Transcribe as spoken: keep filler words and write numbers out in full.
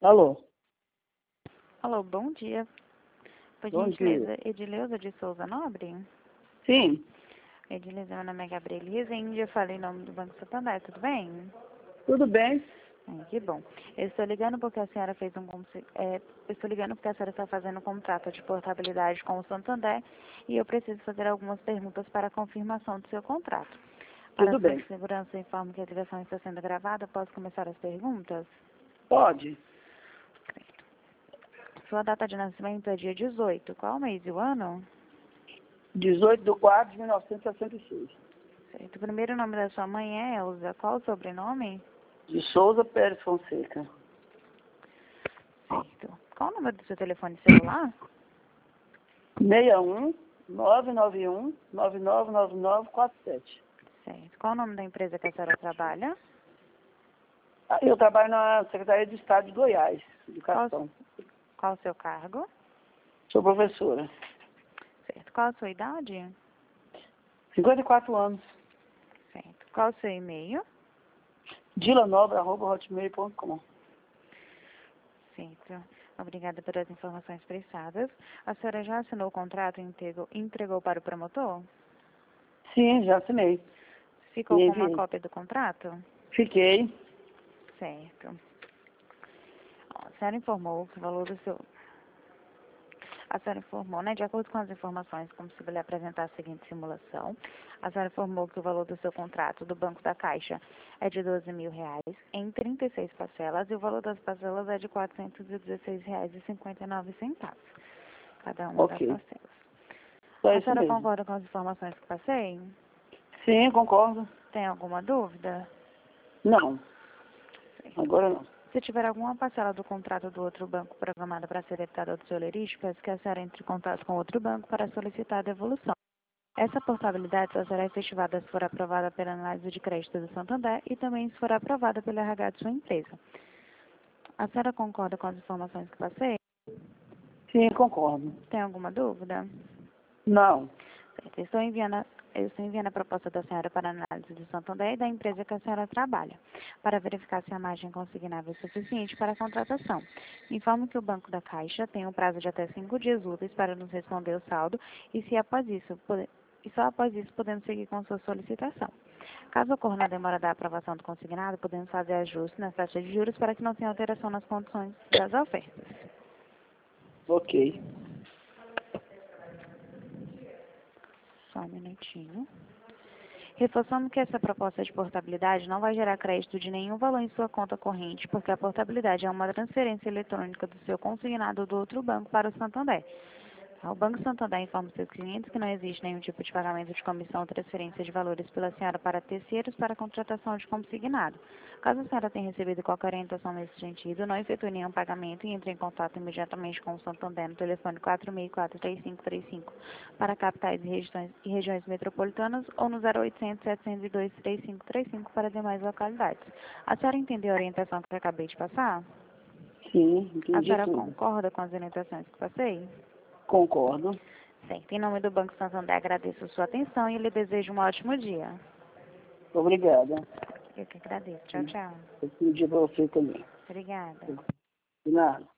Alô? Alô, bom dia. Por Bom gentileza, dia. Edileuza de Souza Nobre? Sim, Edileuza, meu nome é Gabriela Rezende, eu falei em nome do Banco Santander, tudo bem? tudo bem? Ai, que bom. Eu estou ligando porque a senhora fez um... consi- É, eu estou ligando porque a senhora está fazendo um contrato de portabilidade com o Santander e eu preciso fazer algumas perguntas para a confirmação do seu contrato. Para Tudo sua bem. segurança, informo que a ligação está sendo gravada. Posso começar as perguntas? Pode. Sua data de nascimento é dia dezoito. Qual o mês e o ano? dezoito de quatro de mil novecentos e sessenta e seis. Certo. O primeiro nome da sua mãe é Elza. Qual o sobrenome? De Souza Pérez Fonseca. Certo. Qual o número do seu telefone celular? seis um nove nove um nove nove nove nove quatro sete. Certo. Qual o nome da empresa que a senhora trabalha? Ah, eu trabalho na Secretaria de Estado de Goiás, Qual, Educação. qual o seu cargo? Sou professora. Certo. Qual a sua idade? cinquenta e quatro anos. Certo. Qual o seu e-mail? dilanobre arroba hotmail ponto com. Certo. Obrigada pelas informações prestadas. A senhora já assinou o contrato e entregou, entregou para o promotor? Sim, já assinei. Ficou E com uma enviei. cópia do contrato? Fiquei. Certo. Ó, a senhora informou que o valor do seu... A senhora informou, né, de acordo com as informações, como se lhe apresentar a seguinte simulação, a senhora informou que o valor do seu contrato do Banco da Caixa é de doze mil reais em trinta e seis parcelas e o valor das parcelas é de quatrocentos e dezesseis reais e cinquenta e nove centavos, cada uma das Ok. parcelas. Só A isso senhora mesmo. concorda com as informações que passei? Sim, concordo. Tem alguma dúvida? Não, Certo. agora não. Se tiver alguma parcela do contrato do outro banco programada para ser debitada do seu lerite, peço que a senhora entre em contato com outro banco para solicitar a devolução. Essa portabilidade só será efetivada se for aprovada pela análise de crédito do Santander e também se for aprovada pelo R H de sua empresa. A senhora concorda com as informações que passei? Sim, concordo. Tem alguma dúvida? Não. Certo. Eu estou enviando, a- eu estou enviando a proposta da senhora para análise do Santander e da empresa que a senhora trabalha, para verificar se a margem consignável é suficiente para a contratação. Informo que o Banco da Caixa tem um prazo de até cinco dias úteis para nos responder o saldo e se após isso, pode- e só após isso podemos seguir com sua solicitação. Caso ocorra na demora da aprovação do consignado, podemos fazer ajuste na taxa de juros para que não tenha alteração nas condições das ofertas. Ok. Só um minutinho. Reforçando que essa proposta de portabilidade não vai gerar crédito de nenhum valor em sua conta corrente, porque a portabilidade é uma transferência eletrônica do seu consignado do outro banco para o Santander. O Banco Santander informa seus clientes que não existe nenhum tipo de pagamento de comissão ou transferência de valores pela senhora para terceiros para a contratação de consignado. Caso a senhora tenha recebido qualquer orientação nesse sentido, não efetue nenhum pagamento e entre em contato imediatamente com o Santander no telefone quatro seis quatro, três cinco três cinco para capitais e regiões, e regiões metropolitanas ou no zero oitocentos, setecentos e dois, três cinco três cinco para demais localidades. A senhora entendeu a orientação que eu acabei de passar? Sim, A entendi senhora tudo. concorda com as orientações que passei? Concordo. Certo. Em nome do Banco Santander, agradeço a sua atenção e lhe desejo um ótimo dia. Obrigada. Eu que agradeço. Tchau, tchau. Eu pedi para você também. Obrigada. De nada.